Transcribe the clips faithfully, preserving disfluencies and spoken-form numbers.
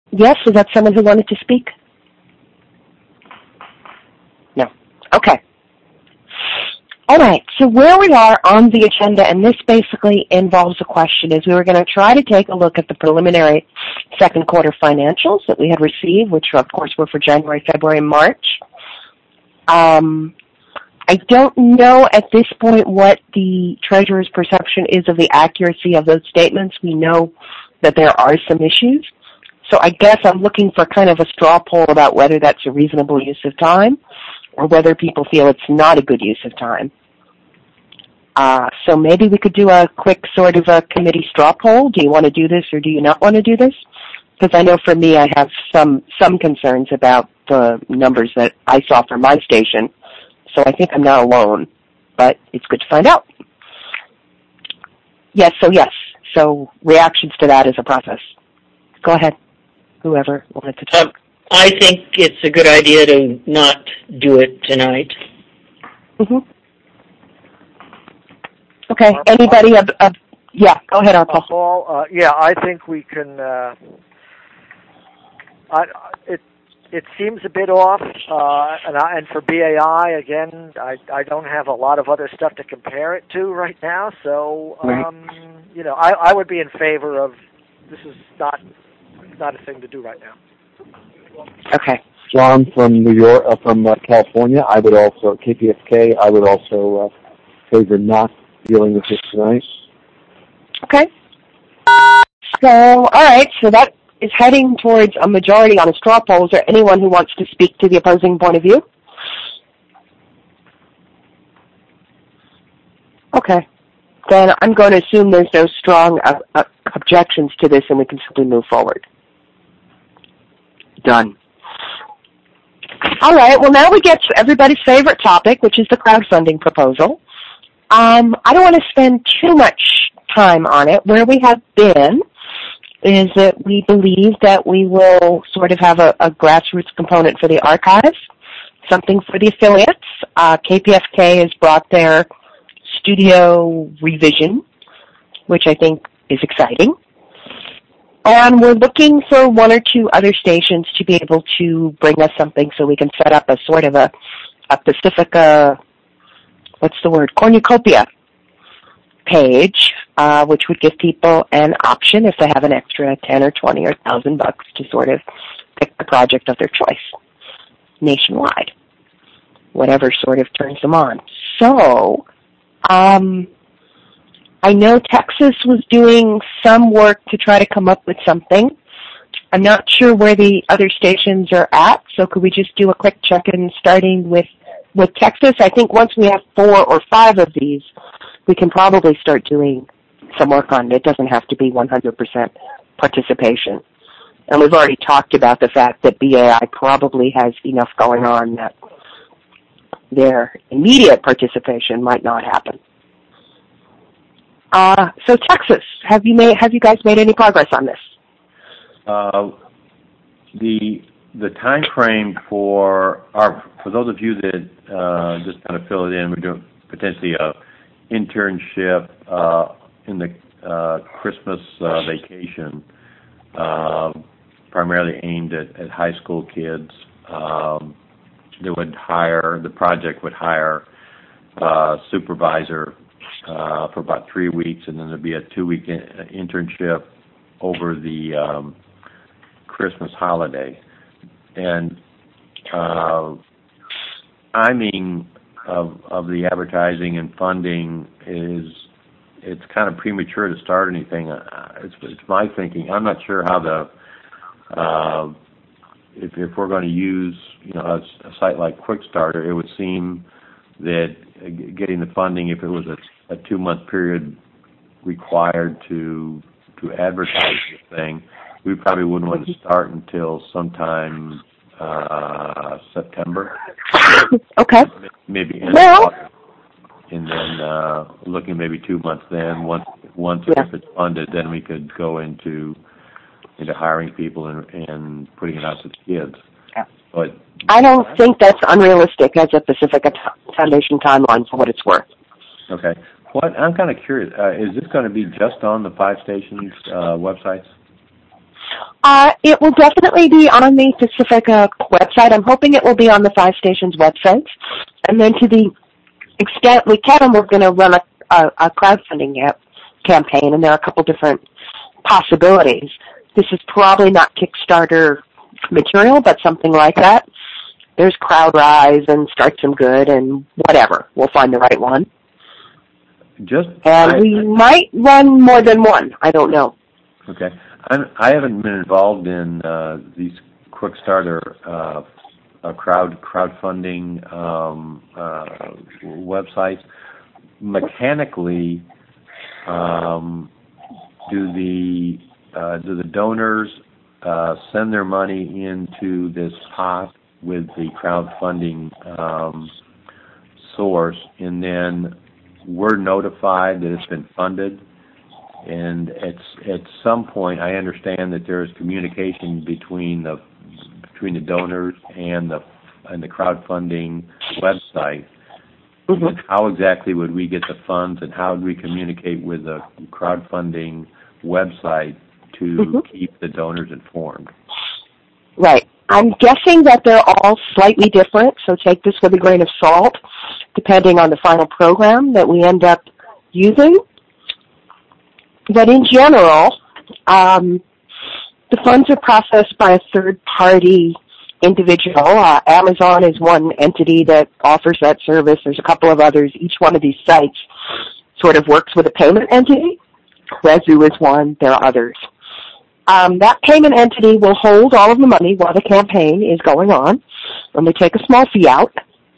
Yes, is that someone who wanted to speak? No. Okay. All right, so where we are on the agenda, and this basically involves a question, is we were going to try to take a look at the preliminary second quarter financials that we had received, which of course were for January, February, and March. Um, I don't know at this point what the Treasurer's perception is of the accuracy of those statements. We know that there are some issues. So I guess I'm looking for kind of a straw poll about whether that's a reasonable use of time or whether people feel it's not a good use of time. Uh, so maybe we could do a quick sort of a committee straw poll. Do you want to do this or do you not want to do this? Because I know for me I have some, some concerns about the numbers that I saw for my station. So I think I'm not alone, but it's good to find out. Yes, so yes. So reactions to that is a process. Go ahead, whoever wanted to talk. Um, I think it's a good idea to not do it tonight. Mm-hmm. Okay, anybody? Uh, uh, yeah, go ahead, Arpaul. Uh, Paul, uh, yeah, I think we can. Uh, I, it it seems a bit off, uh, and, I, and for B A I again, I I don't have a lot of other stuff to compare it to right now. So, um, right. you know, I, I would be in favor of this. Is not not a thing to do right now. Okay. John from New York, uh, from uh, California. I would also K P F K. I would also uh, favor not dealing with this tonight. Okay. So, all right. So that is heading towards a majority on a straw poll. Is there anyone who wants to speak to the opposing point of view? Okay. Then I'm going to assume there's no strong uh, uh, objections to this, and we can simply move forward. Done. All right. Well, now we get to everybody's favorite topic, which is the crowdfunding proposal. Um, I don't want to spend too much time on it. Where we have been is that we believe that we will sort of have a, a grassroots component for the archive, something for the affiliates. Uh, K P F K has brought their studio revision, which I think is exciting. And we're looking for one or two other stations to be able to bring us something so we can set up a sort of a, a Pacifica, what's the word, cornucopia page, uh, which would give people an option if they have an extra ten or twenty or one thousand bucks to sort of pick the project of their choice nationwide, whatever sort of turns them on. So, um, I know Texas was doing some work to try to come up with something. I'm not sure where the other stations are at, so could we just do a quick check-in starting with, with Texas? I think once we have four or five of these, we can probably start doing some work on it. It doesn't have to be one hundred percent participation. And we've already talked about the fact that B A I probably has enough going on that their immediate participation might not happen. Uh, so Texas, have you made, have you guys made any progress on this? Uh, the the time frame for our for those of you that uh, just kind of fill it in, we're doing potentially a internship uh, in the uh, Christmas uh, vacation, uh, primarily aimed at, at high school kids. Um, they would hire the project would hire a supervisor uh, for about three weeks, and then there'd be a two-week in, internship over the um, Christmas holiday. And uh, timing of of the advertising and funding is it's kind of premature to start anything. Uh, it's, it's my thinking. I'm not sure how the uh, if if we're going to use you know a, a site like Quickstarter, it would seem that getting the funding, if it was a, a two month period required to to advertise the thing, we probably wouldn't want to start until sometime uh, September. Okay. Maybe end well, of August. And then uh, looking maybe two months then. Once once yeah. if it's funded, then we could go into into hiring people and, and putting it out to the kids. Yeah. But I don't think that's unrealistic as a Pacifica Foundation timeline for what it's worth. Okay. What I'm kind of curious, uh, is this going to be just on the five stations uh, websites? Uh, it will definitely be on the Pacifica website. I'm hoping it will be on the five stations websites. And then to the extent we can, we're going to run a, a, a crowdfunding campaign, and there are a couple different possibilities. This is probably not Kickstarter material, but something like that. There's CrowdRise and Start Some Good and whatever. We'll find the right one. Just and I, we I, might run more than one. I don't know. Okay. I'm, I haven't been involved in uh, these Quickstarter uh, uh, crowd crowdfunding um, uh, websites. Mechanically, um, do the uh, do the donors uh, send their money into this pot with the crowdfunding um, source, and then we're notified that it's been funded? And at at some point, I understand that there is communication between the between the donors and the and the crowdfunding website. Mm-hmm. How exactly would we get the funds, and how would we communicate with the crowdfunding website to mm-hmm. keep the donors informed? Right. I'm guessing that they're all slightly different, so take this with a grain of salt, depending on the final program that we end up using. But in general, um, the funds are processed by a third-party individual. Uh, Amazon is one entity that offers that service. There's a couple of others. Each one of these sites sort of works with a payment entity. Rezu is one. There are others. Um, that payment entity will hold all of the money while the campaign is going on, and we take a small fee out.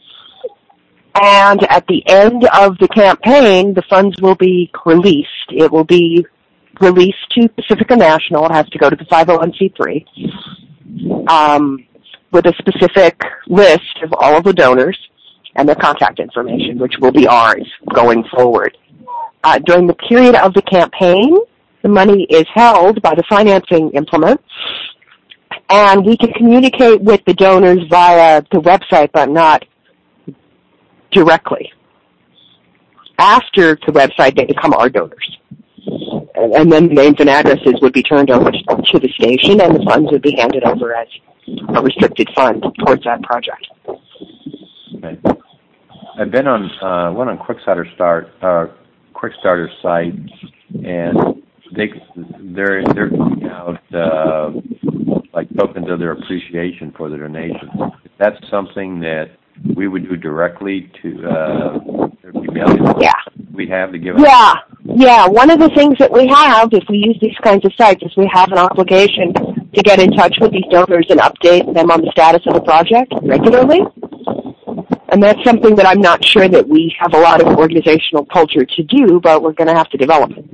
And at the end of the campaign, the funds will be released. It will be released to Pacifica National. It has to go to the five oh one c three um, with a specific list of all of the donors and their contact information, which will be ours going forward. Uh, during the period of the campaign, the money is held by the financing implement, and we can communicate with the donors via the website, but not directly. After the website, they become our donors. And, and then the names and addresses would be turned over to the station, and the funds would be handed over as a restricted fund towards that project. Okay. I've been on uh, one on Quickstarter Start, uh, Quickstarter site, and they they're they're putting out uh, like tokens of their appreciation for the donations. That's something that we would do directly to uh, email. Yeah, we have to give. Yeah, yeah. One of the things that we have, if we use these kinds of sites, is we have an obligation to get in touch with these donors and update them on the status of the project regularly. And that's something that I'm not sure that we have a lot of organizational culture to do, but we're going to have to develop it.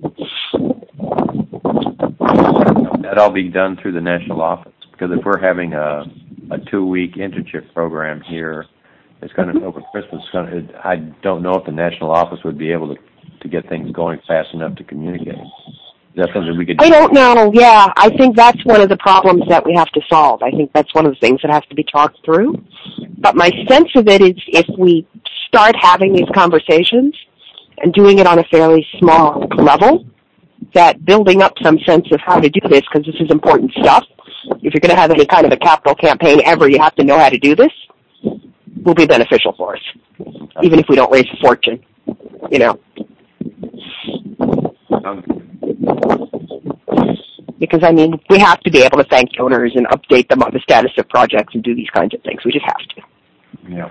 That'll all be done through the national office, because if we're having a, a two-week internship program here, it's going to over Christmas. It's going to, I don't know if the national office would be able to to get things going fast enough to communicate. Is that something we could do? I don't know. Yeah, I think that's one of the problems that we have to solve. I think that's one of the things that has to be talked through. But my sense of it is, if we start having these conversations and doing it on a fairly small level, that building up some sense of how to do this, because this is important stuff. If you're going to have any kind of a capital campaign ever, you have to know how to do this, will be beneficial for us, even if we don't raise a fortune, you know. Um, because, I mean, we have to be able to thank donors and update them on the status of projects and do these kinds of things. We just have to. Yeah.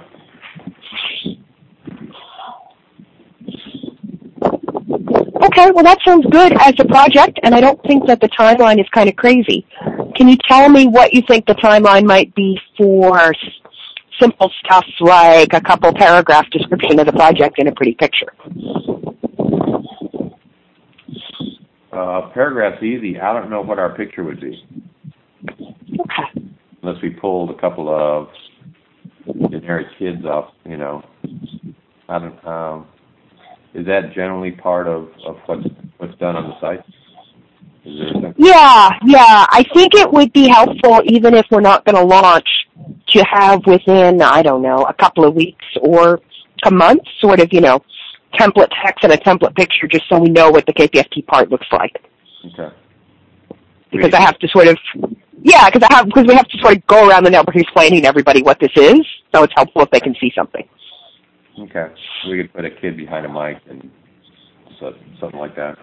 Okay, well, that sounds good as a project, and I don't think that the timeline is kind of crazy. Can you tell me what you think the timeline might be for simple stuff like a couple paragraph description of the project and a pretty picture? Uh, paragraph's easy. I don't know what our picture would be. Okay. Unless we pulled a couple of generic kids off, you know. I don't. Um, is that generally part of, of what's what's done on the site? Is there something? Yeah, yeah. I think it would be helpful, even if we're not going to launch, to have within, I don't know, a couple of weeks or a month, sort of, you know, template text and a template picture, just so we know what the K P F T part looks like. Okay. because I have to sort of, yeah, because I have because we have to sort of go around the network explaining to everybody what this is. So it's helpful if they can see something. Okay, we could put a kid behind a mic and so, something like that.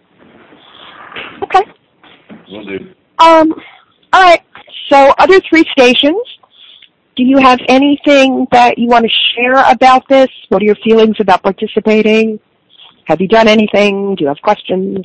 Okay. We'll do. Um. All right. So other three stations. Do you have anything that you want to share about this? What are your feelings about participating? Have you done anything? Do you have questions?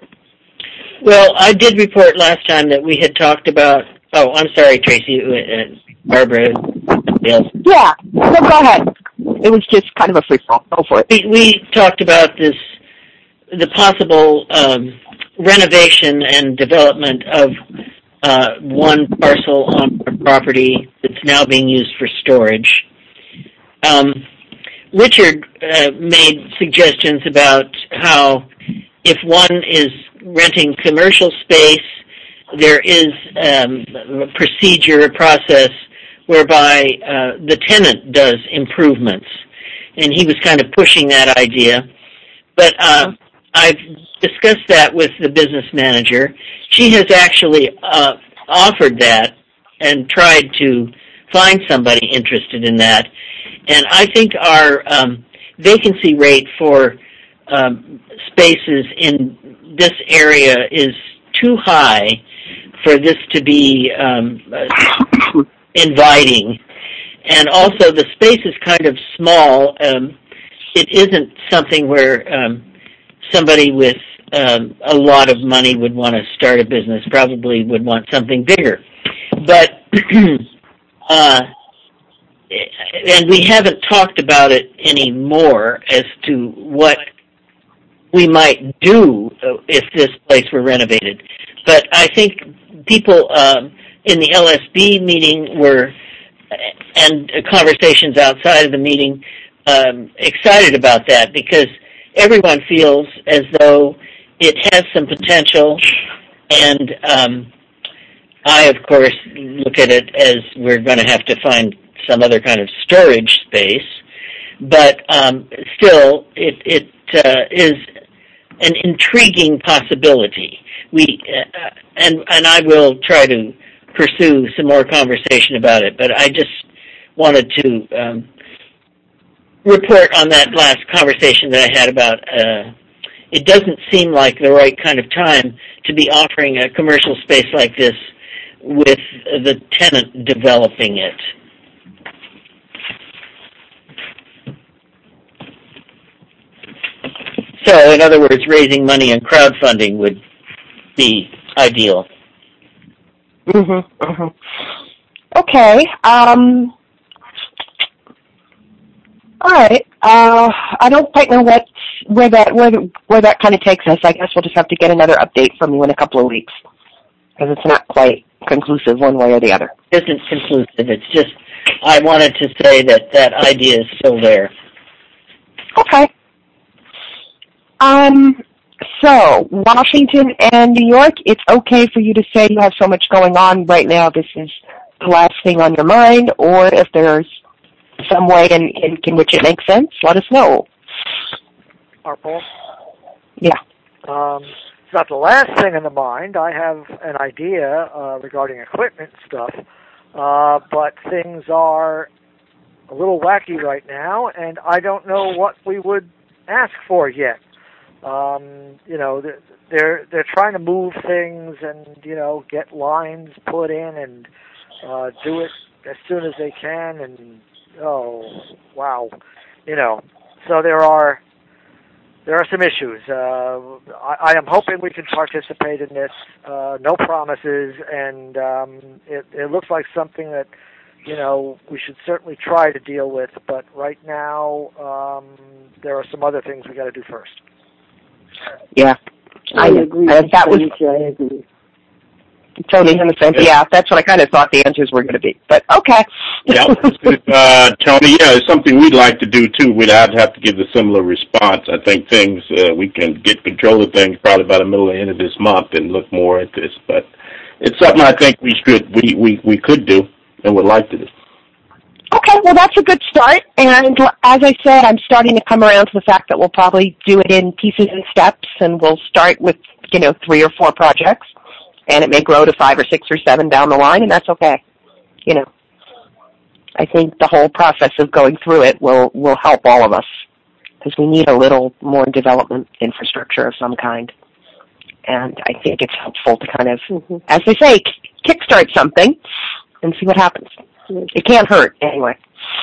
Well, I did report last time that we had talked about. Oh, I'm sorry, Tracy, uh, Barbara. Yes. Yeah. No, go ahead. It was just kind of a free fall. Go for it. We, we talked about this, the possible um, renovation and development of uh, one parcel on our property that's now being used for storage. Um, Richard uh, made suggestions about how if one is renting commercial space, there is um, a procedure, a process whereby uh, the tenant does improvements. And he was kind of pushing that idea. But uh, I've discussed that with the business manager. She has actually uh, offered that and tried to find somebody interested in that. And I think our um, vacancy rate for um, spaces in this area is too high for this to be um, uh, inviting. And also the space is kind of small. Um, it isn't something where um, somebody with um, a lot of money would want to start a business, probably would want something bigger. But, uh, and we haven't talked about it anymore as to what we might do if this place were renovated. But I think people um, in the L S B meeting were, and conversations outside of the meeting, um, excited about that because everyone feels as though it has some potential. And um, I, of course, look at it as we're going to have to find some other kind of storage space. But um, still, it, it uh, is an intriguing possibility. We uh, and and I will try to pursue some more conversation about it, but I just wanted to um, report on that last conversation that I had about uh, it doesn't seem like the right kind of time to be offering a commercial space like this with the tenant developing it. So, in other words, raising money and crowdfunding would be ideal. Mm-hmm, mm-hmm. Okay. Um, all right. Uh, I don't quite know what where that where where that kind of takes us. I guess we'll just have to get another update from you in a couple of weeks because it's not quite conclusive one way or the other. It isn't conclusive. It's just I wanted to say that that idea is still there. Okay. Um. So, Washington and New York, it's okay for you to say you have so much going on right now, this is the last thing on your mind, or if there's some way in, in, in which it makes sense, let us know. Harpo? Yeah. Um, it's not the last thing in the mind. I have an idea uh, regarding equipment stuff, uh, but things are a little wacky right now, and I don't know what we would ask for yet. Um, you know, they're they're trying to move things and you know get lines put in and uh, do it as soon as they can. And oh wow, you know, so there are there are some issues. Uh, I, I am hoping we can participate in this. Uh, no promises, and um, it, it looks like something that you know we should certainly try to deal with. But right now, um, there are some other things we got to do first. Yeah, I, I agree. Uh, that was I agree. Tony's in the same. Yeah, that's what I kind of thought the answers were going to be. But okay. Yeah, uh, Tony. Yeah, it's something we'd like to do too. We'd have to give a similar response. I think things uh, we can get control of things probably by the middle and end of this month and look more at this. But it's something I think we should we we we could do and would like to do. Okay, well, that's a good start. And as I said, I'm starting to come around to the fact that we'll probably do it in pieces and steps, and we'll start with, you know, three or four projects. and it may grow to five or six or seven down the line, and that's okay. You know, I think the whole process of going through it will, will help all of us, because we need a little more development infrastructure of some kind. And I think it's helpful to kind of, mm-hmm. as they say, kickstart something and see what happens. It can't hurt, anyway.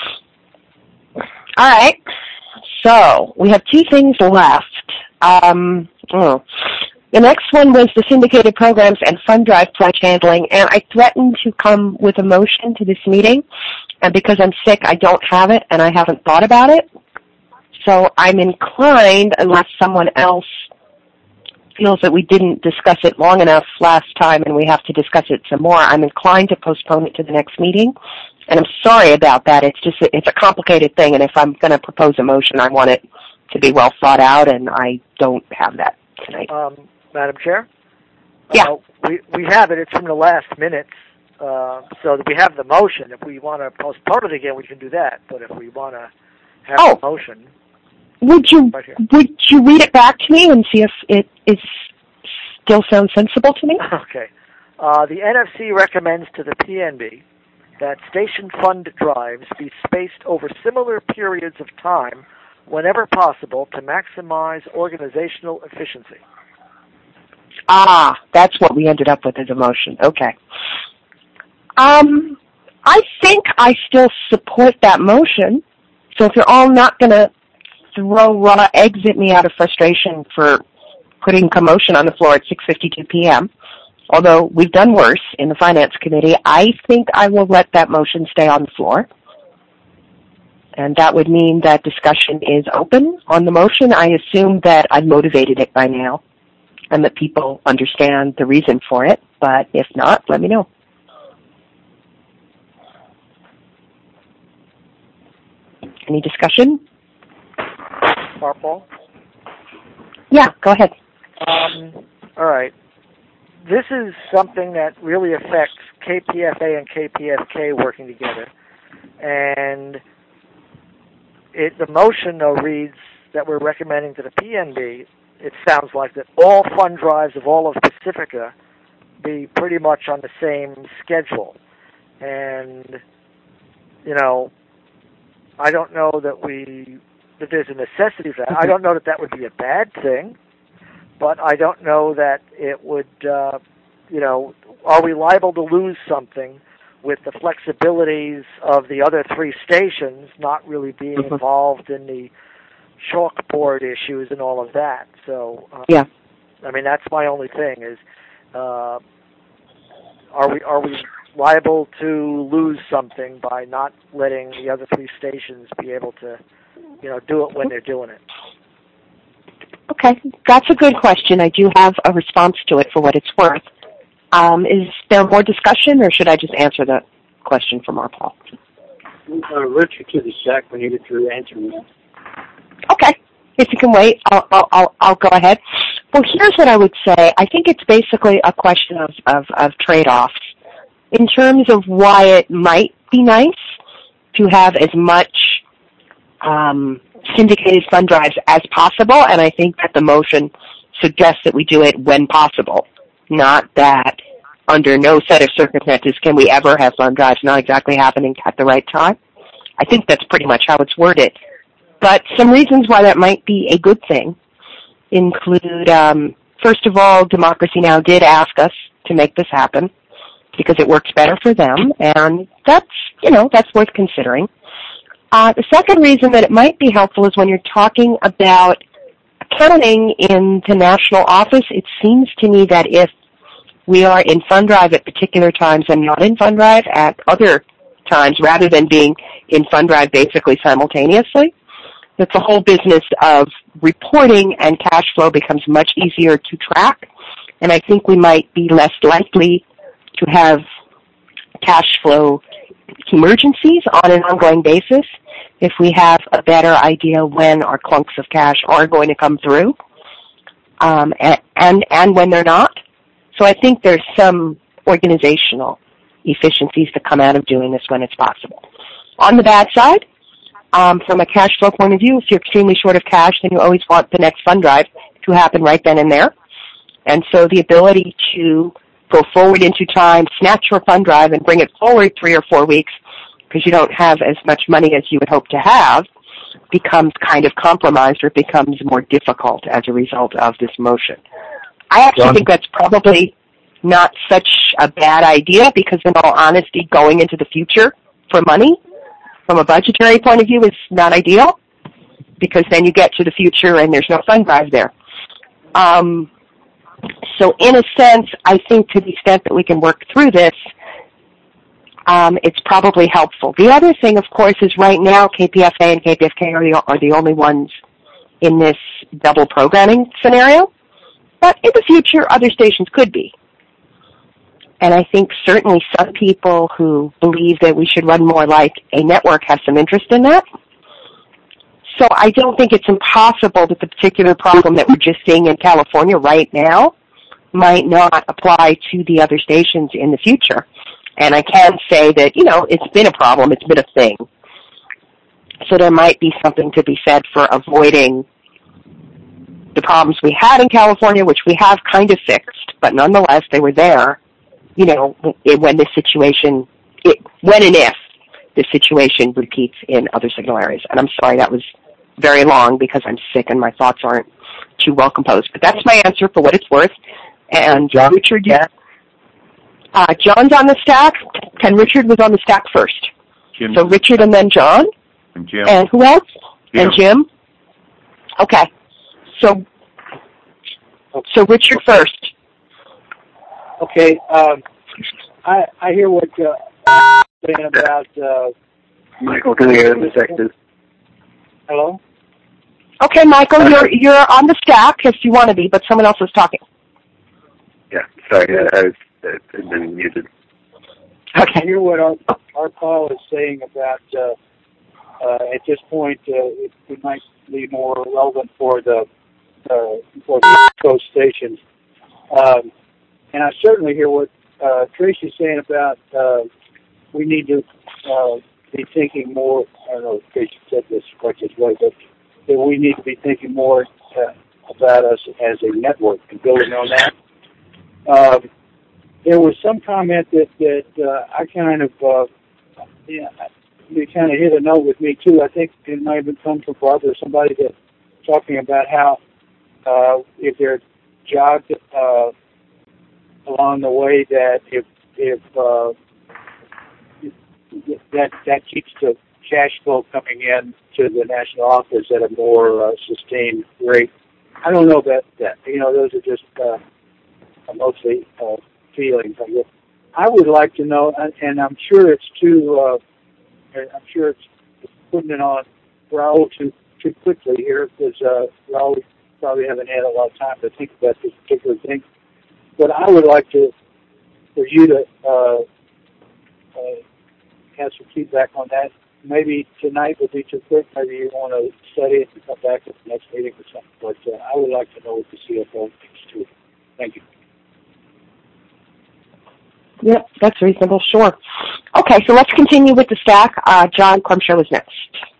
All right. So we have two things left. Um, oh. The next one was the syndicated programs and fund drive pledge handling, and I threatened to come with a motion to this meeting, and because I'm sick, I don't have it, and I haven't thought about it. So I'm inclined, unless someone else feels that we didn't discuss it long enough last time and we have to discuss it some more, I'm inclined to postpone it to the next meeting. And I'm sorry about that. It's just, it's a complicated thing, and if I'm going to propose a motion, I want it to be well thought out, and I don't have that tonight. Um, Madam Chair? Yeah. Uh, we, we have it. It's from the last minutes. Uh, so that we have the motion. If we want to postpone it again, we can do that. But if we want to have oh. the motion... Would you would you read it back to me and see if it is still sounds sensible to me? Okay. Uh, the N F C recommends to the P N B that station fund drives be spaced over similar periods of time whenever possible to maximize organizational efficiency. Ah, that's what we ended up with as a motion. Okay. Um, I think I still support that motion. So if you're all not going to throw raw eggs at me out of frustration for putting commotion on the floor at six fifty-two p.m., although we've done worse in the Finance Committee, I think I will let that motion stay on the floor. And that would mean that discussion is open on the motion. I assume that I've motivated it by now and that people understand the reason for it, but if not, let me know. Any discussion? Marpol? Yeah, go ahead. Um, all right. This is something that really affects K P F A and K P F K working together. And it, the motion, though, reads that we're recommending to the P N B, it sounds like that all fund drives of all of Pacifica be pretty much on the same schedule. And, you know, I don't know that we... that there's a necessity for that. I don't know that that would be a bad thing, but I don't know that it would, uh, you know, are we liable to lose something with the flexibilities of the other three stations not really being mm-hmm. involved in the chalkboard issues and all of that? So, um, yeah. I mean, that's my only thing is, uh, are we are we liable to lose something by not letting the other three stations be able to, you know, do it when they're doing it? Okay, that's a good question. I do have a response to it for what it's worth. Um, is there more discussion, or should I just answer the question from our Paul? Uh, Richard to the sec when you get through answering that. Okay, if you can wait, I'll, I'll, I'll, I'll go ahead. Well, here's what I would say. I think it's basically a question of, of, of trade-offs in terms of why it might be nice to have as much um, syndicated fund drives as possible, and I think that the motion suggests that we do it when possible, not that under no set of circumstances can we ever have fund drives not exactly happening at the right time. I think that's pretty much how it's worded. But some reasons why that might be a good thing include, um, first of all, Democracy Now! Did ask us to make this happen because it works better for them, and that's, you know, that's worth considering. Uh, the second reason that it might be helpful is when you're talking about accounting in the national office, it seems to me that if we are in fund drive at particular times and not in fund drive at other times, rather than being in fund drive basically simultaneously, that the whole business of reporting and cash flow becomes much easier to track. And I think we might be less likely to have cash flow emergencies on an ongoing basis if we have a better idea when our clunks of cash are going to come through, um, and, and, and when they're not. So I think there's some organizational efficiencies that come out of doing this when it's possible. On the bad side, um, from a cash flow point of view, if you're extremely short of cash, then you always want the next fund drive to happen right then and there. And so the ability to go forward into time, snatch your fund drive, and bring it forward three or four weeks because you don't have as much money as you would hope to have, becomes kind of compromised or becomes more difficult as a result of this motion. I actually John? think that's probably not such a bad idea because, in all honesty, going into the future for money from a budgetary point of view is not ideal because then you get to the future and there's no fund drive there. Um, so in a sense, I think to the extent that we can work through this, um, it's probably helpful. The other thing, of course, is right now K P F A and K P F K are the, are the only ones in this double programming scenario. But in the future, other stations could be. And I think certainly some people who believe that we should run more like a network have some interest in that. So I don't think it's impossible that the particular problem that we're just seeing in California right now might not apply to the other stations in the future. And I can say that, you know, it's been a problem, it's been a thing. So there might be something to be said for avoiding the problems we had in California, which we have kind of fixed, but nonetheless they were there, you know, when this situation, it, when and if this situation repeats in other signal areas. And I'm sorry that was very long because I'm sick and my thoughts aren't too well composed. But that's my answer for what it's worth. And John? Richard, yeah. Uh, John's on the stack, and Richard was on the stack first. Jim. So Richard and then John. And Jim. And who else? Jim. And Jim. Okay. So, so Richard first. Okay. Um, I I hear what uh, you're saying about. Uh, Michael, can I get in a second? Hello. Okay, Michael, you're you're on the stack if you want to be, but someone else is talking. Yeah, sorry, I, I was I've been muted. Okay. I hear what our our call is saying about. Uh, uh, at this point, uh, it, it might be more relevant for the uh, for the coast stations. Um, and I certainly hear what uh, Tracy's saying about uh, we need to uh, be thinking more. I don't know if Tracy said this quite this way, but that we need to be thinking more uh, about us as a network and building on that. Um, there was some comment that that uh, I kind of uh, yeah, it kind of hit a note with me too. I think it might have been come from Barbara or somebody that talking about how uh, if they're jogged uh, along the way, that if if uh, that that keeps the cash flow coming in to the national office at a more uh, sustained rate. I don't know about that. You know, those are just uh, mostly uh, feelings, I guess. I would like to know, and I'm sure it's too, uh, I'm sure it's putting it on Raul too too quickly here, because uh, Raul probably haven't had a lot of time to think about this particular thing. But I would like to, for you to uh, uh, have some feedback on that. Maybe tonight would be too quick. Maybe you want to study it and come back at the next meeting or something. But uh, I would like to know what the C F O thinks too. Thank you. Yep, that's reasonable, sure. Okay, so let's continue with the stack. Uh, John Clemshaw was next.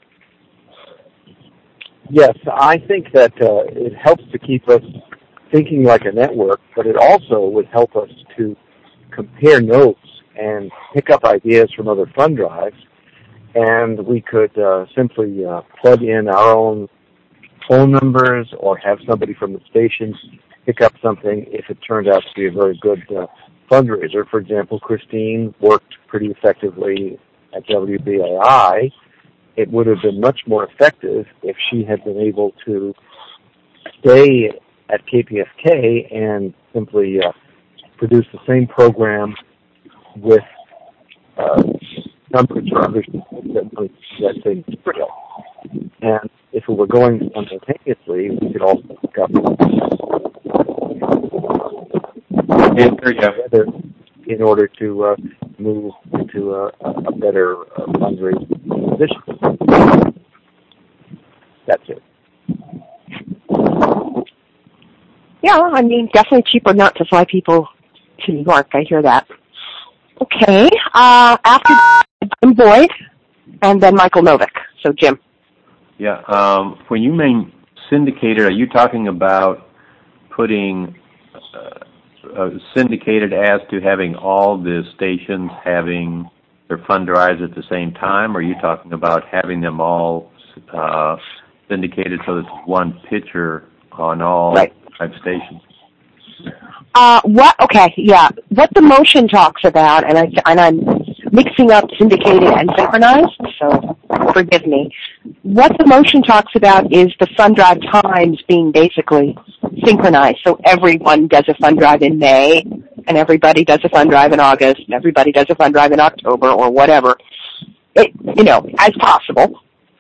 Yes, I think that uh, it helps to keep us thinking like a network, but it also would help us to compare notes and pick up ideas from other fund drives, and we could uh, simply uh, plug in our own phone numbers or have somebody from the station pick up something if it turned out to be a very good uh, fundraiser. For example, Christine worked pretty effectively at W B A I. It would have been much more effective if she had been able to stay at K P F K and simply uh, produce the same program with uh, numbers or other that that same scale. And if we were going simultaneously, we could also pick up together in order to uh, move into a, a better uh, fundraising position. That's it. Yeah, I mean, definitely cheaper not to fly people to New York. I hear that. Okay, uh, after Jim Boyd, and then Michael Novick. So, Jim. Yeah, um, when you mean syndicated, are you talking about putting uh, uh, syndicated as to having all the stations having their fund drives at the same time, or are you talking about having them all uh, syndicated so that it's one pitcher on all right. five stations? Uh, what? Okay, yeah. What the motion talks about, and I and I'm mixing up syndicated and synchronized, so forgive me. What the motion talks about is the fund drive times being basically synchronized. So everyone does a fund drive in May, and everybody does a fund drive in August, and everybody does a fund drive in October, or whatever, it, you know, as possible.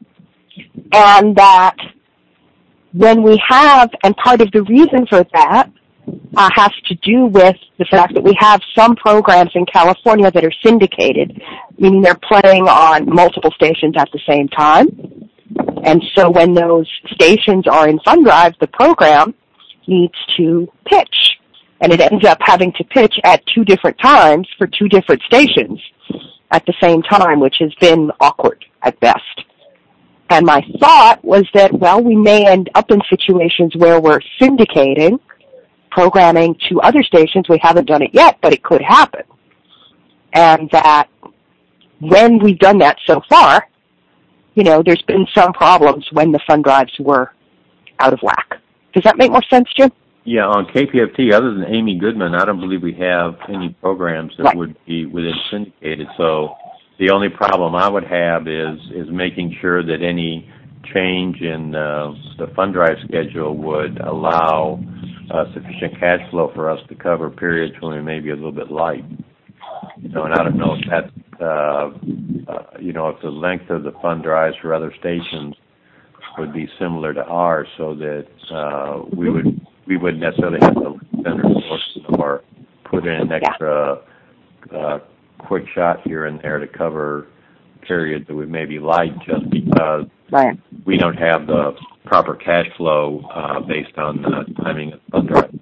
And that when we have, and part of the reason for that uh, has to do with the fact that we have some programs in California that are syndicated, meaning they're playing on multiple stations at the same time. And so when those stations are in fund drive, the program needs to pitch. And it ends up having to pitch at two different times for two different stations at the same time, which has been awkward at best. And my thought was that, well, we may end up in situations where we're syndicating programming to other stations. We haven't done it yet, but it could happen. And that when we've done that so far, you know, there's been some problems when the fund drives were out of whack. Does that make more sense, Jim? Yeah, on K P F T, other than Amy Goodman, I don't believe we have any programs that right. would be within syndicated. So the only problem I would have is is making sure that any change in uh, the fund drive schedule would allow uh, sufficient cash flow for us to cover periods when we may be a little bit light. You know, and I don't know if that, uh, uh, you know, if the length of the fund drives for other stations would be similar to ours, so that uh, we would we wouldn't necessarily have to spend resources or put in an extra uh, quick shot here and there to cover periods that we may be light just because right. we don't have the proper cash flow uh, based on the timing of fund drive.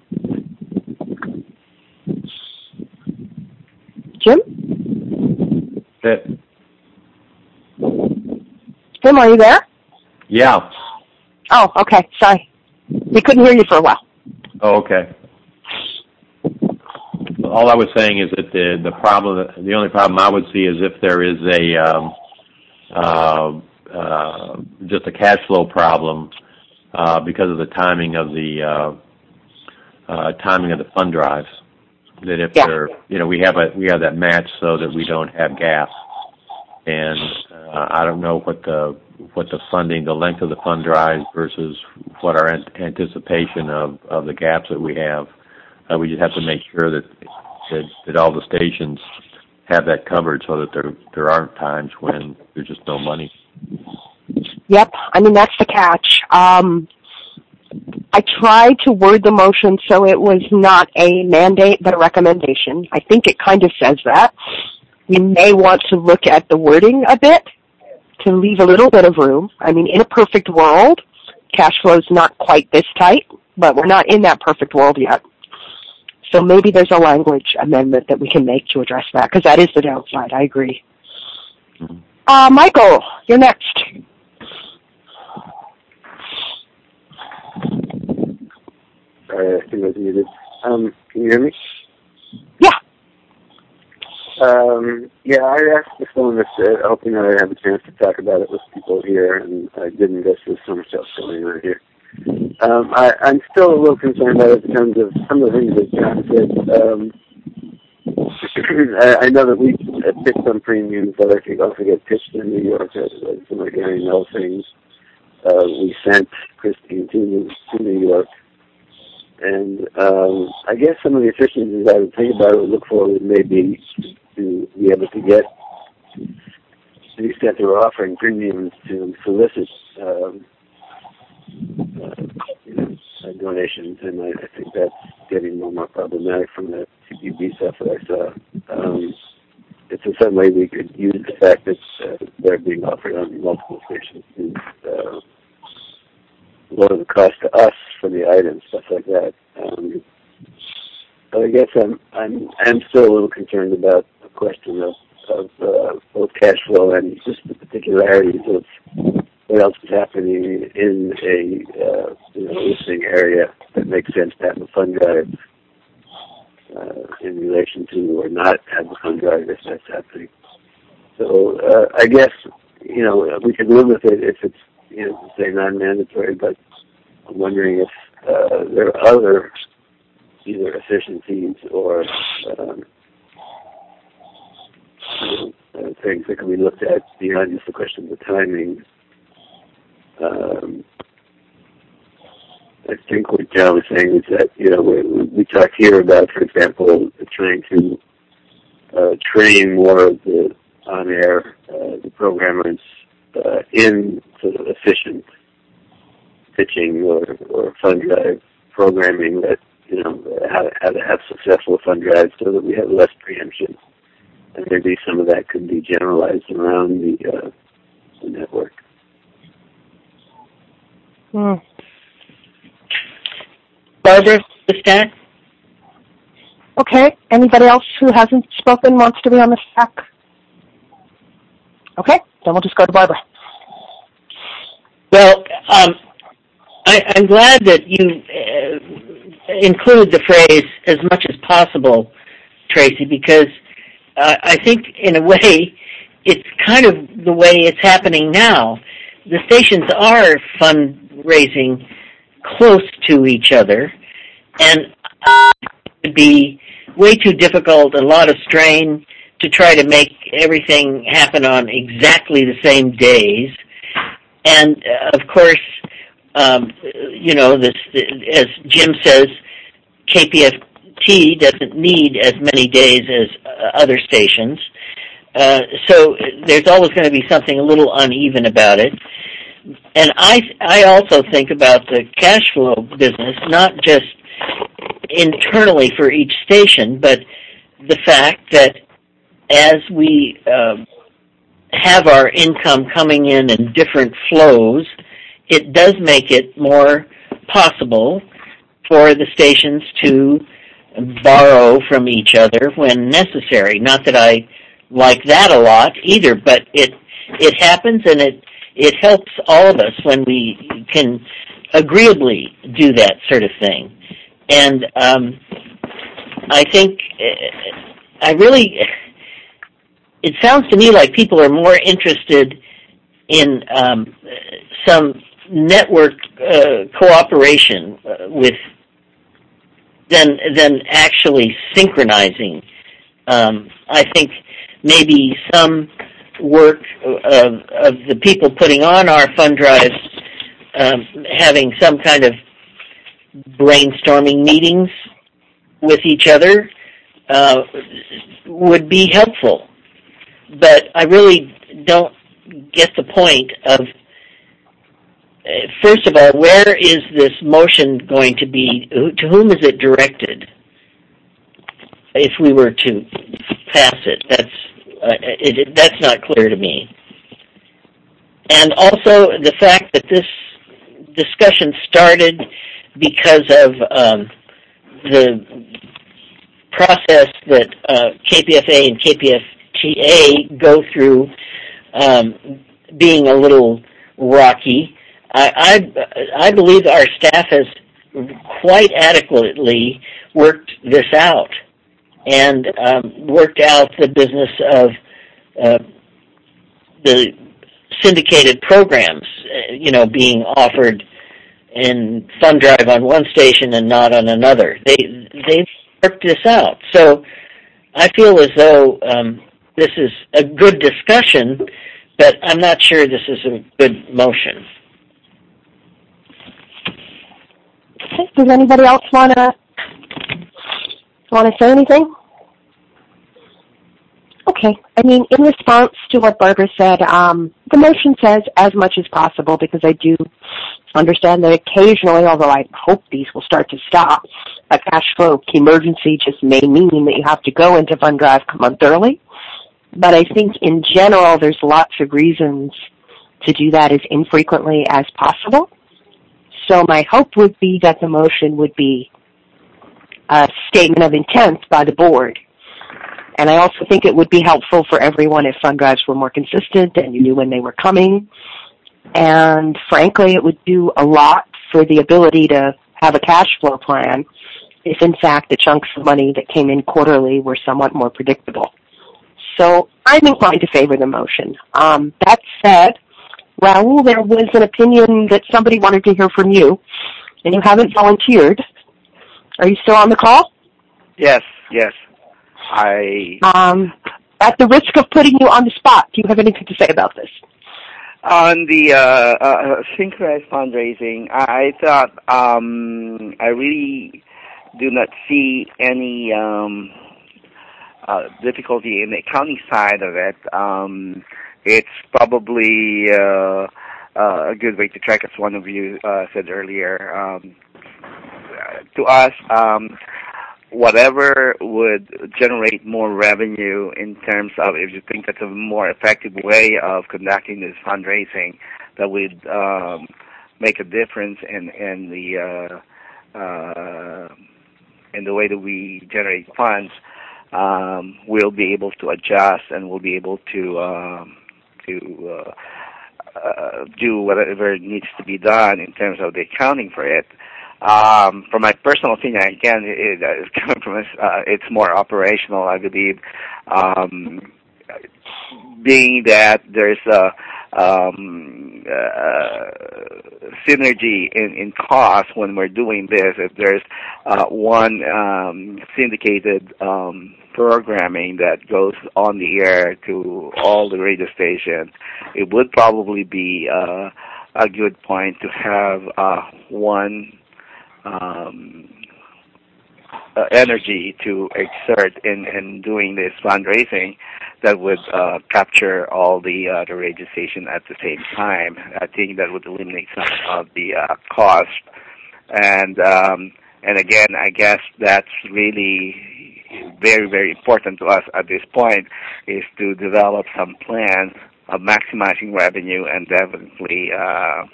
Jim? That, Jim, are you there? yeah. Oh, okay. Sorry. We couldn't hear you for a while. Oh, okay. All I was saying is that the the problem, the only problem I would see is if there is a um, uh, uh, just a cash flow problem uh, because of the timing of the uh, uh, timing of the fund drives. That if yeah. they're, you know, we have a we have that match so that we don't have gaps, and uh, I don't know what the what the funding, the length of the fund drives versus what our an- anticipation of, of the gaps that we have. Uh, we just have to make sure that, that that all the stations have that covered so that there there aren't times when there's just no money. Yep, I mean that's the catch. Um, I tried to word the motion so it was not a mandate but a recommendation. I think it kind of says that. We may want to look at the wording a bit to leave a little bit of room. I mean, in a perfect world, cash flow is not quite this tight, but we're not in that perfect world yet. So maybe there's a language amendment that we can make to address that, because that is the downside. I agree. Mm-hmm. Uh, Michael, you're next. Sorry, I think I was muted. Um, can you hear me? Yeah. Um, yeah, I asked the phone this, uh, hoping that I'd have a chance to talk about it with people here, and I didn't guess there's so much else going on here. Um, I, I'm still a little concerned about it in terms of some of the things that John said. Um, I, I know that we pitched some premiums that I think also get pitched in New York, as some of the Gary Null things. Uh, we sent Christine to, to New York. And um, I guess some of the efficiencies I would think about it would look forward maybe to be able to get, to the extent they were offering premiums, to solicit um, uh, you know, uh, donations, and I, I think that's getting more and more problematic from the T P B stuff that I saw. Um, it's in some way we could use the fact that uh, they're being offered on multiple stations to uh, lower the cost to us for the items, stuff like that. Um, but I guess I'm I'm I'm still a little concerned about the question of of uh, both cash flow and just the particularities of what else is happening in a uh, you know, listening area that makes sense to have a fund drive uh, in relation to or not have a fund drive if that's happening. So uh, I guess, you know, we could live with it if it's, you know, say non-mandatory, but I'm wondering if uh, there are other either efficiencies or um, you know, uh, things that can be looked at beyond just the question of the timing. Um, I think what John was saying is that, you know, we, we talked here about, for example, trying to uh, train more of the on-air, uh, the programmers uh, in sort of efficient pitching or, or fund drive programming that, you know, how, how to have successful fund drives so that we have less preemption. And maybe some of that could be generalized around the, uh, the network. Hmm. Barbara, the stack? Okay. Anybody else who hasn't spoken wants to be on the stack? Okay. Then we'll just go to Barbara. Well, um, I, I'm glad that you uh, include the phrase as much as possible, Tracy, because uh, I think in a way it's kind of the way it's happening now. The stations are fundraising close to each other, and it would be way too difficult, a lot of strain to try to make everything happen on exactly the same days. And, uh, of course, um, you know, this, as Jim says, K P F T doesn't need as many days as uh, other stations. Uh, so there's always going to be something a little uneven about it. And I I also think about the cash flow business, not just internally for each station, but the fact that as we uh, have our income coming in in different flows, it does make it more possible for the stations to borrow from each other when necessary. Not that I like that a lot either, but it it happens, and it it helps all of us when we can agreeably do that sort of thing. And um, I think I really, it sounds to me like people are more interested in um, some network uh, cooperation uh, with than than actually synchronizing. Um, I think maybe some work of, of the people putting on our fund drives, um, having some kind of brainstorming meetings with each other uh, would be helpful. But I really don't get the point of, uh, first of all, where is this motion going to be, to whom is it directed? If we were to pass it, that's uh, it, it, that's not clear to me. And also the fact that this discussion started because of um, the process that uh, K P F A and K P F T A go through, um, being a little rocky. I, I, I believe our staff has quite adequately worked this out and um, worked out the business of uh, the syndicated programs, uh, you know, being offered in Fund Drive on one station and not on another. They they've worked this out. So I feel as though um, this is a good discussion, but I'm not sure this is a good motion. Okay. Does anybody else want to want to say anything? Okay. I mean, in response to what Barbara said, um, the motion says as much as possible, because I do understand that occasionally, although I hope these will start to stop, a cash flow emergency just may mean that you have to go into Fund Drive a month early. But I think in general, there's lots of reasons to do that as infrequently as possible. So my hope would be that the motion would be a statement of intent by the board. And I also think it would be helpful for everyone if fund drives were more consistent and you knew when they were coming. And frankly, it would do a lot for the ability to have a cash flow plan if in fact the chunks of money that came in quarterly were somewhat more predictable. So I'm inclined to favor the motion. Um, that said, Raul, there was an opinion that somebody wanted to hear from you, and you haven't volunteered. Are you still on the call? Yes, yes. I. Um, at the risk of putting you on the spot, do you have anything to say about this? On the uh, uh, synchronized fundraising, I, I thought um, I really do not see any um, uh, difficulty in the accounting side of it. Um, it's probably uh, uh, a good way to track, as one of you uh, said earlier. Um, to us, um, whatever would generate more revenue in terms of, if you think that's a more effective way of conducting this fundraising, that would um, make a difference in, in the uh, uh, in the way that we generate funds, um, we'll be able to adjust and we'll be able to um, to uh, uh, do whatever needs to be done in terms of the accounting for it. Um, from my personal opinion, again, it, it's coming from us, uh, it's more operational, I believe, um, being that there's a um, uh, synergy in, in cost when we're doing this. If there's uh, one um, syndicated um, programming that goes on the air to all the radio stations, it would probably be uh, a good point to have uh, one Um, uh, energy to exert in, in doing this fundraising that would uh, capture all the uh, the radio station at the same time. I think that would eliminate some of the uh, cost. And um, and again, I guess that's really very, very important to us at this point, is to develop some plans of maximizing revenue and definitely uh,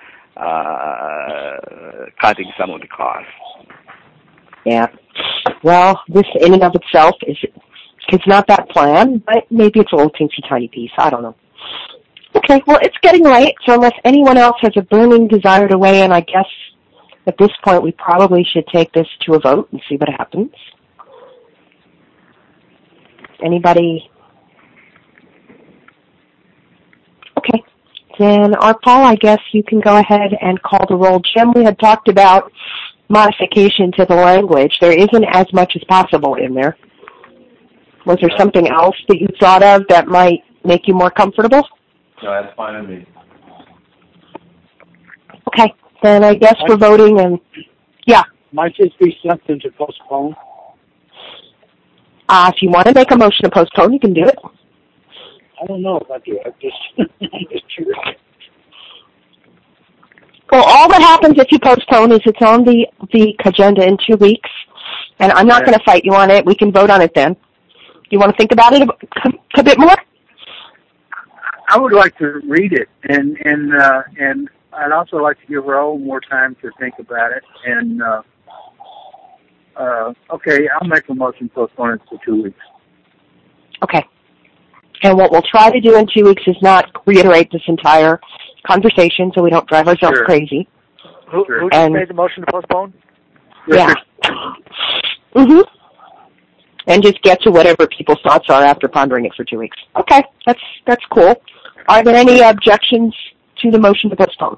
Uh, cutting some of the costs. Yeah. Well, this in and of itself is it's not that plan, but maybe it's a little teensy tiny piece. I don't know. Okay, well, it's getting late, so unless anyone else has a burning desire to weigh in, I guess at this point we probably should take this to a vote and see what happens. Anybody? Okay. Then, our Paul, I guess you can go ahead and call the roll. Jim, we had talked about modification to the language. There isn't as much as possible in there. Was there something else that you thought of that might make you more comfortable? No, that's fine with me. Okay. Then I guess we're voting and, yeah. Might just be something to postpone. Uh, if you want to make a motion to postpone, you can do it. I don't know if I do. I'm just, I'm just curious. Well, all that happens if you postpone is it's on the, the agenda in two weeks, and I'm not going to fight you on it. We can vote on it then. You want to think about it a, a bit more? I would like to read it, and and uh, and I'd also like to give Raul more time to think about it. And uh, uh, okay, I'll make a motion to postpone it for two weeks. Okay. And what we'll try to do in two weeks is not reiterate this entire conversation so we don't drive ourselves Sure. crazy. Who, who just And- made the motion to postpone? Yeah. Mm-hmm. And just get to whatever people's thoughts are after pondering it for two weeks. Okay, that's that's cool. Are there any objections to the motion to postpone?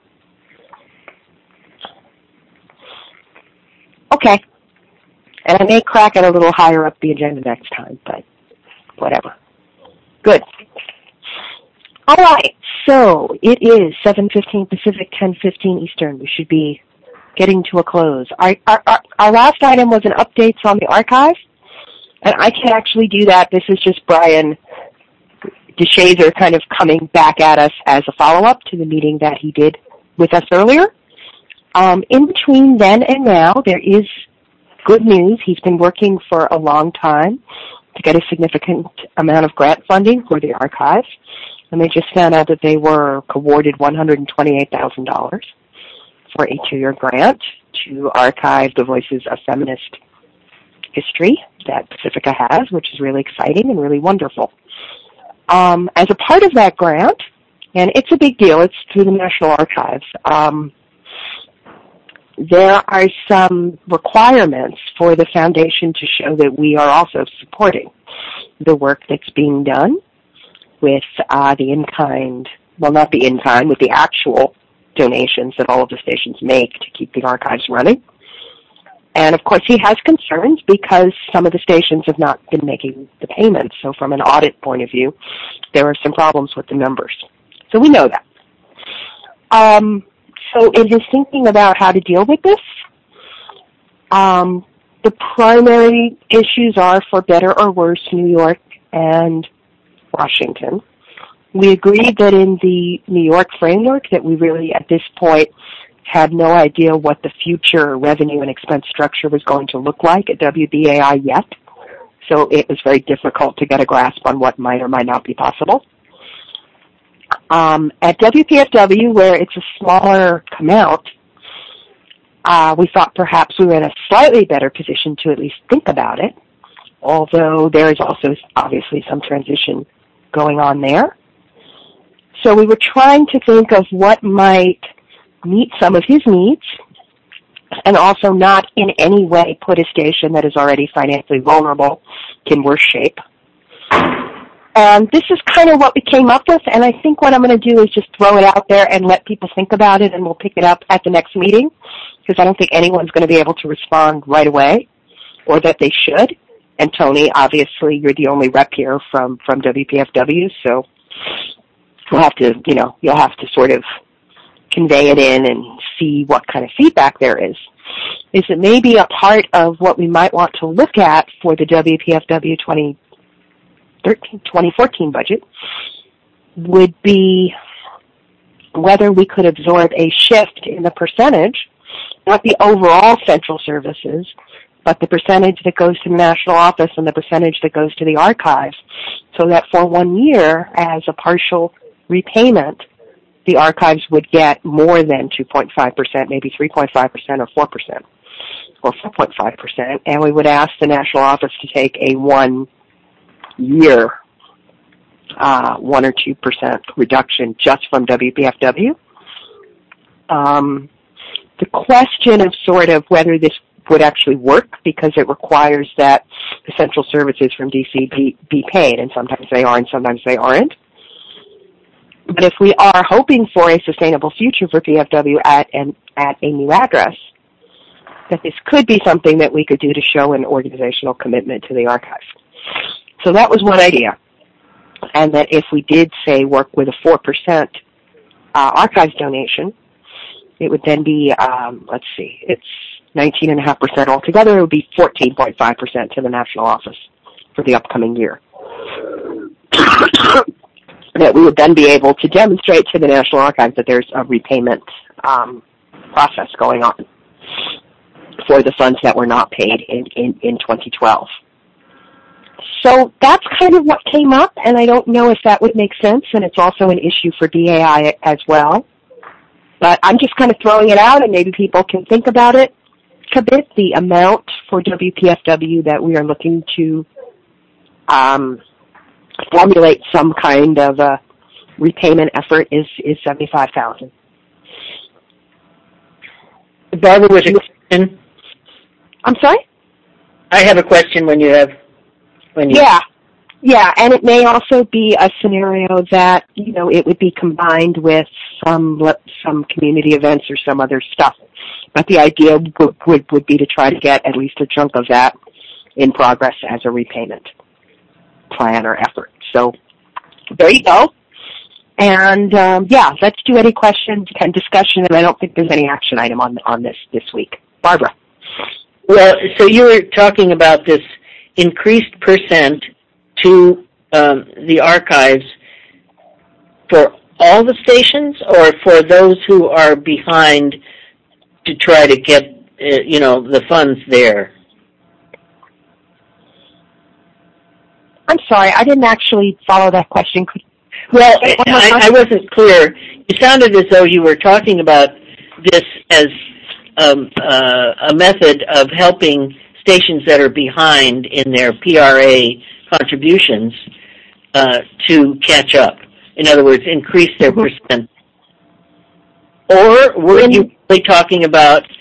Okay. And I may crack it a little higher up the agenda next time, but whatever. Good. All right, so it is seven fifteen Pacific, ten fifteen Eastern. We should be getting to a close. Our, our, our, our last item was an update on the archive, and I can actually do that. This is just Brian DeShazer kind of coming back at us as a follow-up to the meeting that he did with us earlier. Um, in between then and now, there is good news. He's been working for a long time to get a significant amount of grant funding for the archive, and they just found out that they were awarded one hundred twenty-eight thousand dollars for a two-year grant to archive the voices of feminist history that Pacifica has, which is really exciting and really wonderful. Um, as a part of that grant, and it's a big deal, it's through the National Archives, um, there are some requirements for the foundation to show that we are also supporting the work that's being done with uh, the in-kind, well, not the in-kind, with the actual donations that all of the stations make to keep the archives running. And, of course, he has concerns because some of the stations have not been making the payments. So from an audit point of view, there are some problems with the numbers. So we know that. Um, so in his thinking about how to deal with this, um, the primary issues are, for better or worse, New York and Washington. We agreed that in the New York framework that we really, at this point, had no idea what the future revenue and expense structure was going to look like at W B A I yet. So it was very difficult to get a grasp on what might or might not be possible. Um, at W P F W, where it's a smaller amount, uh, we thought perhaps we were in a slightly better position to at least think about it, although there is also obviously some transition going on there. So we were trying to think of what might meet some of his needs and also not in any way put a station that is already financially vulnerable in worse shape. And this is kind of what we came up with, and I think what I'm going to do is just throw it out there and let people think about it, and we'll pick it up at the next meeting, because I don't think anyone's going to be able to respond right away, or that they should. And Tony, obviously, you're the only rep here from, from W P F W, so we'll have to, you know, you'll have to sort of convey it in and see what kind of feedback there is. Is that maybe a part of what we might want to look at for the W P F W twenty thirteen, twenty fourteen budget would be whether we could absorb a shift in the percentage, not the overall central services, but the percentage that goes to the national office and the percentage that goes to the archives, so that for one year, as a partial repayment, the archives would get more than two point five percent, maybe three point five percent or four percent, or four point five percent, and we would ask the national office to take a one-year, uh, one or two percent reduction just from W P F W. Um, the question of sort of whether this would actually work, because it requires that the central services from D C be, be paid, and sometimes they are and sometimes they aren't. But if we are hoping for a sustainable future for P F W at an at a new address, that this could be something that we could do to show an organizational commitment to the archives. So that was one idea. And that if we did, say, work with a four percent uh, archives donation, it would then be, um, let's see, it's nineteen point five percent altogether. It would be fourteen point five percent to the national office for the upcoming year. That we would then be able to demonstrate to the National Archives that there's a repayment um, process going on for the funds that were not paid in, in, in twenty twelve. So that's kind of what came up, and I don't know if that would make sense, and it's also an issue for D A I as well. But I'm just kind of throwing it out, and maybe people can think about it a bit. The amount for W P F W that we are looking to um, formulate some kind of a repayment effort is, is seventy-five thousand dollars. Barbara, was a question? I'm sorry? I have a question when you have... when you. Yeah. Yeah, and it may also be a scenario that, you know, it would be combined with some some community events or some other stuff. But the idea would, would, would be to try to get at least a chunk of that in progress as a repayment plan or effort. So there you go. And um, yeah, let's do any questions and discussion. And I don't think there's any action item on on this this week. Barbara. Well, so you were talking about this increased percent to um, the archives for all the stations, or for those who are behind to try to get uh, you know the funds there? I'm sorry, I didn't actually follow that question. Could, well, I, I wasn't clear. You sounded as though you were talking about this as um, uh, a method of helping stations that are behind in their P R A contributions uh, to catch up. In other words, increase their percent. Or were you really talking about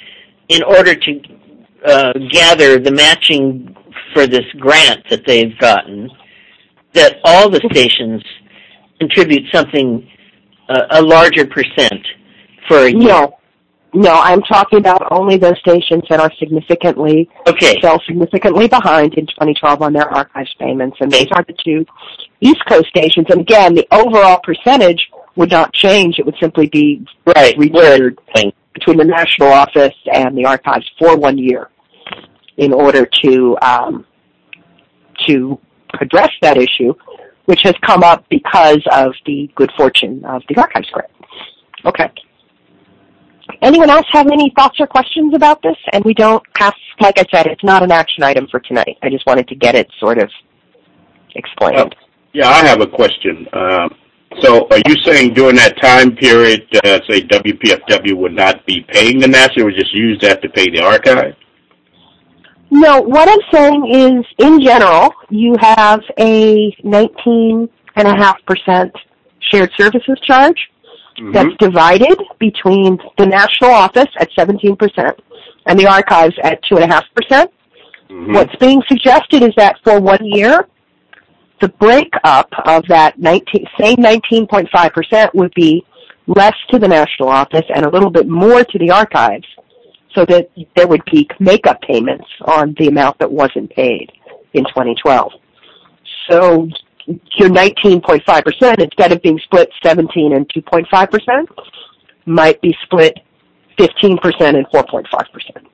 in order to uh, gather the matching for this grant that they've gotten, that all the stations contribute something, uh, a larger percent for a year? No. No, I'm talking about only those stations that are significantly, okay. fell significantly behind in twenty twelve on their archives payments, and those are the two East Coast stations. And again, the overall percentage would not change. It would simply be right. registered between the national office and the archives for one year in order to um, to address that issue, which has come up because of the good fortune of the archives grant. Okay. Anyone else have any thoughts or questions about this? And we don't have, like I said, it's not an action item for tonight. I just wanted to get it sort of explained. Uh, yeah, I have a question. Uh, so are you saying during that time period, uh, say W P F W would not be paying the national, or just use that to pay the archive? No, what I'm saying is, in general, you have a nineteen point five percent shared services charge. Mm-hmm. That's divided between the national office at seventeen percent and the archives at two point five percent. Mm-hmm. What's being suggested is that for one year, the breakup of that nineteen, same nineteen point five percent would be less to the national office and a little bit more to the archives, so that there would be make-up payments on the amount that wasn't paid in twenty twelve. So your nineteen point five percent, instead of being split seventeen and two point five percent, might be split fifteen percent and four point five percent.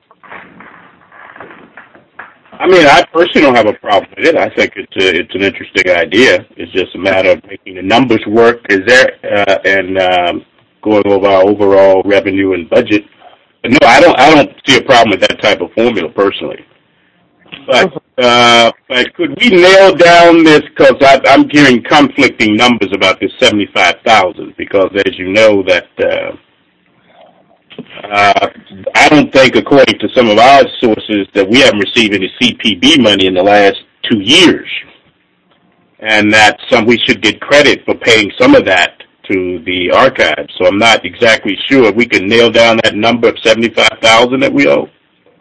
I mean, I personally don't have a problem with it. I think it's a, it's an interesting idea. It's just a matter of making the numbers work. Is there uh, and um, going over our overall revenue and budget. But no, I don't. I don't see a problem with that type of formula personally. But uh, but could we nail down this? Because I'm hearing conflicting numbers about this seventy-five thousand. Because as you know, that uh, uh, I don't think, according to some of our sources, that we haven't received any C P B money in the last two years, and that some we should get credit for paying some of that to the archives. So I'm not exactly sure if we can nail down that number of seventy-five thousand that we owe.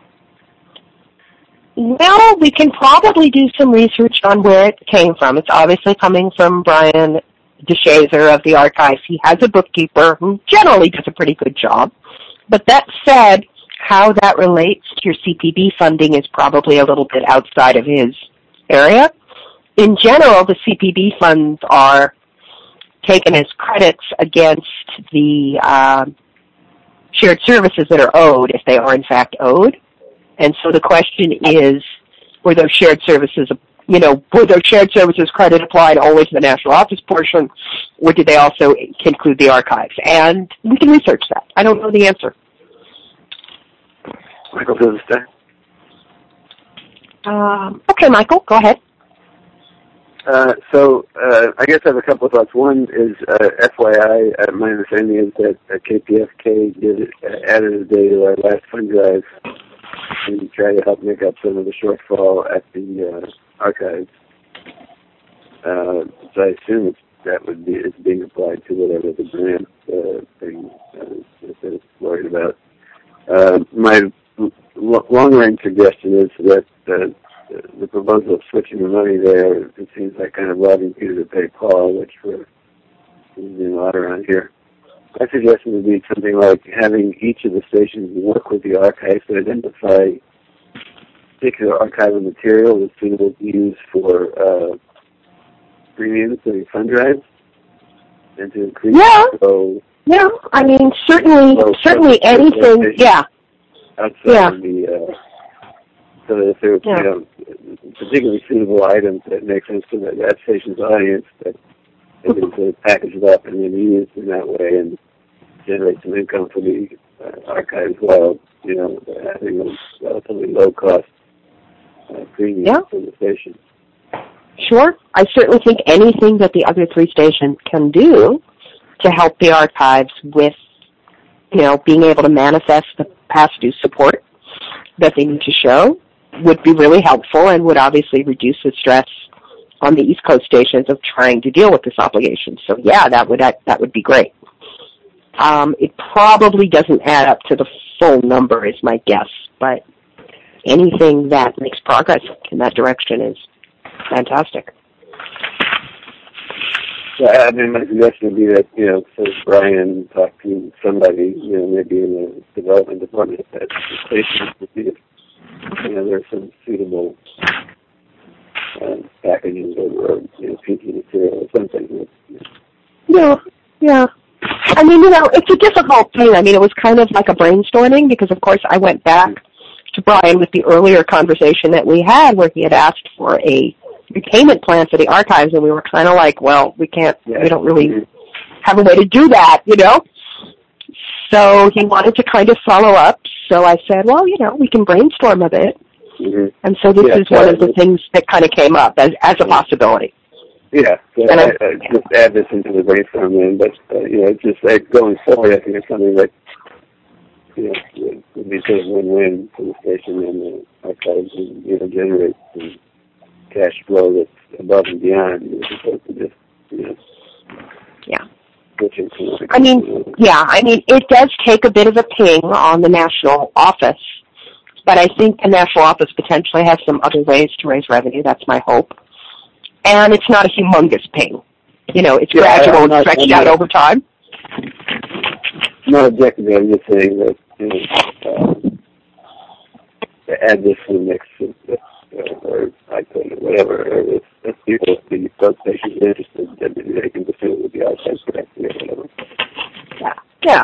Well, we can probably do some research on where it came from. It's obviously coming from Brian DeShazer of the archives. He has a bookkeeper who generally does a pretty good job. But that said, how that relates to your C P B funding is probably a little bit outside of his area. In general, the C P B funds are taken as credits against the uh, shared services that are owed, if they are in fact owed. And so the question is, were those shared services, you know, were those shared services credit applied only to the national office portion, or did they also include the archives? And we can research that. I don't know the answer. Michael Silverstein. Um, okay, Michael, go ahead. Uh, so uh, I guess I have a couple of thoughts. One is uh, F Y I. Uh, my understanding is that uh, K P F K did uh, added a day to our last fund drive to try to help make up some of the shortfall at the uh, archives. Uh, so I assume it's, that would be it's being applied to whatever the grant uh, thing uh, that it's worried about. Uh, my l- long-range suggestion is that uh, the proposal of switching the money there, it seems like kind of robbing Peter to pay Paul, which we're doing a lot around here. My suggestion would be something like having each of the stations work with the archives to identify particular archival material that's suitable to use for uh, premiums and fund drives, and to increase. Yeah. So, yeah. I mean, certainly, so certainly anything. Yeah. Outside yeah. of the. Uh, So that if there are, yeah. you know, particularly suitable items that make sense to that, that station's audience, that they can sort of package it up and then use in that way and generate some income for the uh, archive as well, you know, having a relatively low-cost uh, premium yeah. for the station. Sure. I certainly think anything that the other three stations can do to help the archives with, you know, being able to manifest the past due support that they need to show would be really helpful and would obviously reduce the stress on the East Coast stations of trying to deal with this obligation. So yeah, that would that would be great. Um, it probably doesn't add up to the full number is my guess, but anything that makes progress in that direction is fantastic. Yeah, I mean, my suggestion would be that, you know, so Brian talk to somebody, you know, maybe in the development department at the station to see if, you know, there's some suitable uh, packaging or, or, you know, P P material or something. Yeah, yeah. I mean, you know, it's a difficult thing. I mean, it was kind of like a brainstorming because, of course, I went back to Brian with the earlier conversation that we had where he had asked for a repayment plan for the archives, and we were kind of like, well, we can't, yeah. we don't really have a way to do that, you know? So he wanted to kind of follow up, so I said, well, you know, we can brainstorm a bit. Mm-hmm. And so this yeah, is one of the things that kind of came up as, as a possibility. Yeah, so and I, I just add this into the brainstorming, but, uh, you know, just like going forward, I think it's something that, you know, would be sort of win-win for the station and the archives and, you know, generate some cash flow that's above and beyond, you know, as opposed to just, you know, yeah. switching to I mean, yeah, I mean, it does take a bit of a ping on the national office, but I think the national office potentially has some other ways to raise revenue. That's my hope. And it's not a humongous ping. You know, it's yeah, gradual and stretched out over time. Not objectively, I'm just saying that, you know, uh, to add this to the mix, uh, or I could, whatever, if, if people, the substation is interested, then maybe they can pursue it with the outside correctly or whatever. Yeah.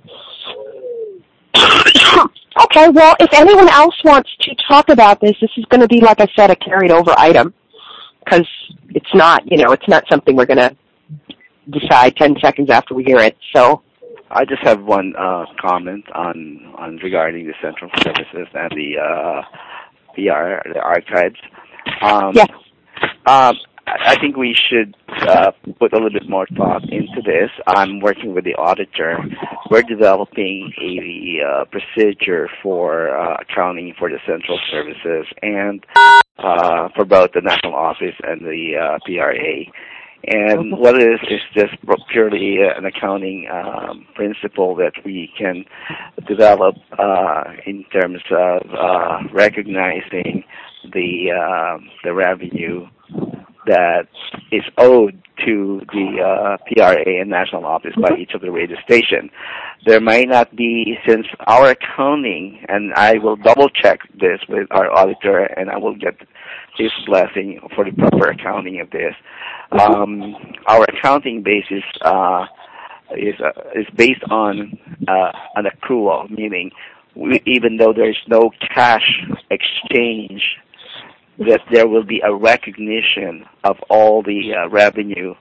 Yeah. Okay, well, if anyone else wants to talk about this, this is going to be, like I said, a carried over item. Because it's not, you know, it's not something we're going to decide ten seconds after we hear it. So, I just have one uh, comment on on regarding the central services and the uh, P R, the archives. Um, yes. Um, I think we should uh, put a little bit more thought into this. I'm working with the auditor. We're developing a uh, procedure for uh, accounting for the central services and uh, for both the national office and the uh, P R A. And what it is is just purely an accounting um, principle that we can develop uh, in terms of uh, recognizing the uh, the revenue that is owed to the uh, P R A and national office by each of the radio station. There may not be, since our accounting, and I will double check this with our auditor, and I will get his blessing for the proper accounting of this. Um, our accounting basis uh, is uh, is based on uh, an accrual, meaning we, even though there is no cash exchange, that there will be a recognition of all the uh, revenue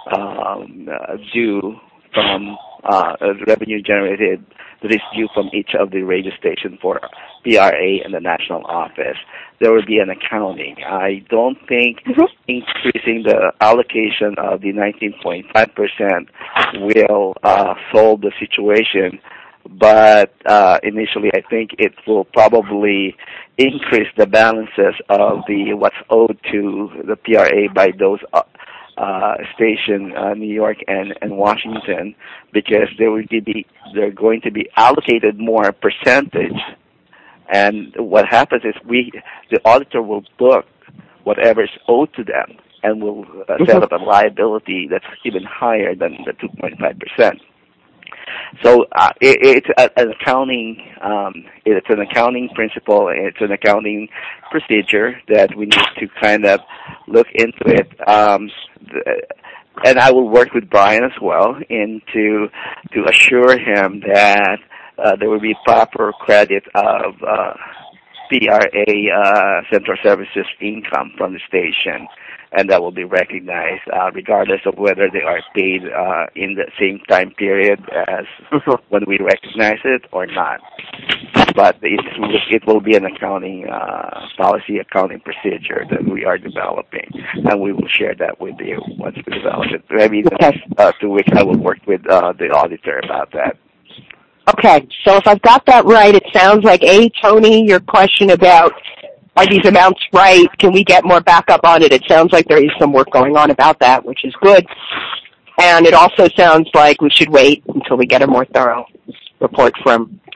um, uh, due from uh, uh, revenue generated that is due from each of the radio stations for P R A and the national office. There will be an accounting. I don't think mm-hmm. increasing the allocation of the nineteen point five percent will uh, solve the situation. But uh, initially, I think it will probably increase the balances of the what's owed to the P R A by those uh, uh, station, uh, New York and, and Washington, because they will be they're going to be allocated more percentage. And what happens is we the auditor will book whatever is owed to them and will uh, set up a liability that's even higher than the two point five percent. So uh, it, it's a, an accounting, um, it's an accounting principle, it's an accounting procedure that we need to kind of look into it. Um, the, and I will work with Brian as well in to, to assure him that uh, there will be proper credit of uh, P R A uh, Central Services income from the station. And that will be recognized uh, regardless of whether they are paid uh, in the same time period as when we recognize it or not. But it, it will be an accounting uh, policy, accounting procedure that we are developing, and we will share that with you once we develop it. Maybe the next uh, two weeks I will work with uh, the auditor about that. Okay, so if I've got that right, it sounds like, A, Tony, your question about are these amounts right? Can we get more backup on it? It sounds like there is some work going on about that, which is good. And it also sounds like we should wait until we get a more thorough report from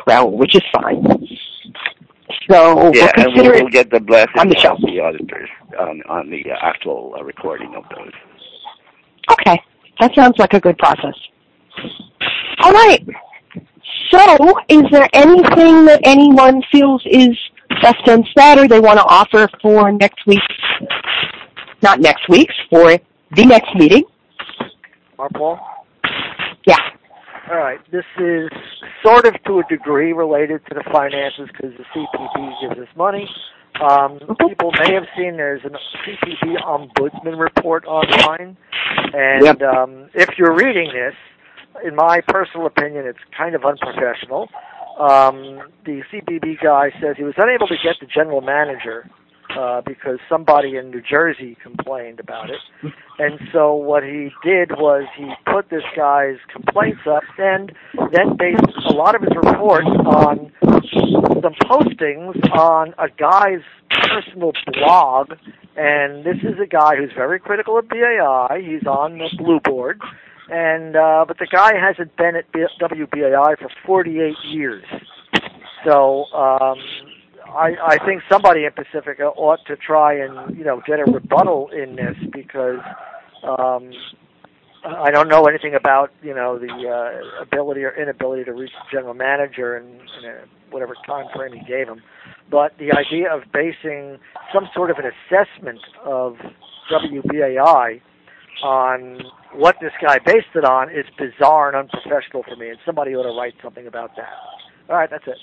Raul, which is fine. So yeah, we'll and consider we'll, we'll it get the blessing on the show. of the auditors on, on the uh, actual uh, recording of those. Okay, that sounds like a good process. All right. So, is there anything that anyone feels is best unsaid or they want to offer for next week's, not next week's, for the next meeting? Mark Paul? Yeah. All right. This is sort of to a degree related to the finances because the C P B gives us money. Um, people may have seen there's a C P B Ombudsman report online, and yep. um, if you're reading this, in my personal opinion, it's kind of unprofessional. Um, the C P B guy says he was unable to get the general manager uh, because somebody in New Jersey complained about it. And so what he did was he put this guy's complaints up and then based a lot of his report on some postings on a guy's personal blog. And this is a guy who's very critical of B A I. He's on the Blue Board. And uh, but the guy hasn't been at W B A I for forty-eight years. So um, I, I think somebody in Pacifica ought to try and, you know, get a rebuttal in this because um, I don't know anything about, you know, the uh, ability or inability to reach the general manager in, in a, whatever time frame he gave him. But the idea of basing some sort of an assessment of W B A I on what this guy based it on is bizarre and unprofessional for me, and somebody ought to write something about that. All right, that's it.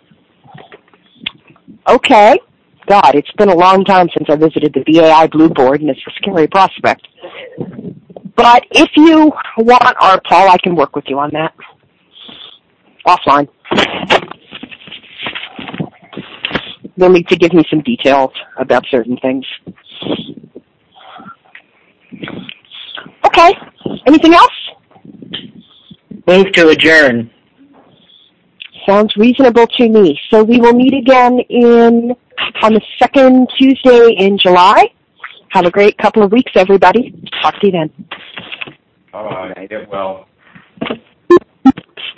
Okay. God, it's been a long time since I visited the B A I Blue Board, and it's a scary prospect. But if you want our Paul, I can work with you on that. Offline. You'll need to give me some details about certain things. Okay. Anything else? Move to adjourn. Sounds reasonable to me. So we will meet again in on the second Tuesday in July. Have a great couple of weeks, everybody. Talk to you then. All right. Get well.